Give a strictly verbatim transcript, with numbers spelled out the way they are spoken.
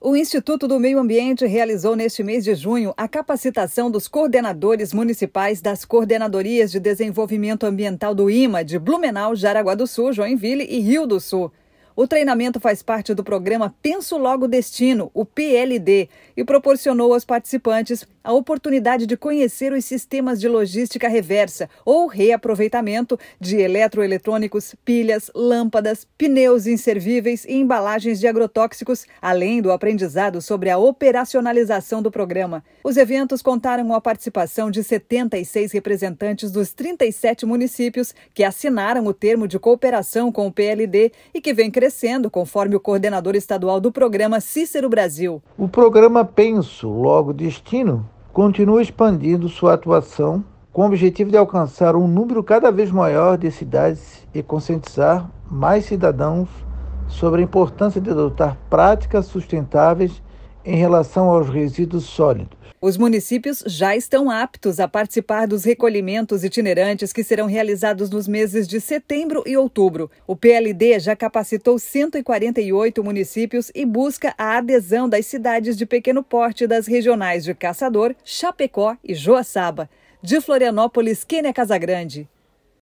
O Instituto do Meio Ambiente realizou neste mês de junho a capacitação dos coordenadores municipais das Coordenadorias de Desenvolvimento Ambiental do I M A de Blumenau, Jaraguá do Sul, Joinville e Rio do Sul. O treinamento faz parte do programa Penso Logo Destino, o P L D, e proporcionou aos participantes a oportunidade de conhecer os sistemas de logística reversa ou reaproveitamento de eletroeletrônicos, pilhas, lâmpadas, pneus inservíveis e embalagens de agrotóxicos, além do aprendizado sobre a operacionalização do programa. Os eventos contaram com a participação de setenta e seis representantes dos trinta e sete municípios que assinaram o termo de cooperação com o P L D e que vem crescendo, conforme o coordenador estadual do programa, Cícero Brasil. O programa Penso Logo Destino continua expandindo sua atuação com o objetivo de alcançar um número cada vez maior de cidades e conscientizar mais cidadãos sobre a importância de adotar práticas sustentáveis em relação aos resíduos sólidos. Os municípios já estão aptos a participar dos recolhimentos itinerantes que serão realizados nos meses de setembro e outubro. O P L D já capacitou cento e quarenta e oito municípios e busca a adesão das cidades de pequeno porte das regionais de Caçador, Chapecó e Joaçaba. De Florianópolis, Kênia Casagrande.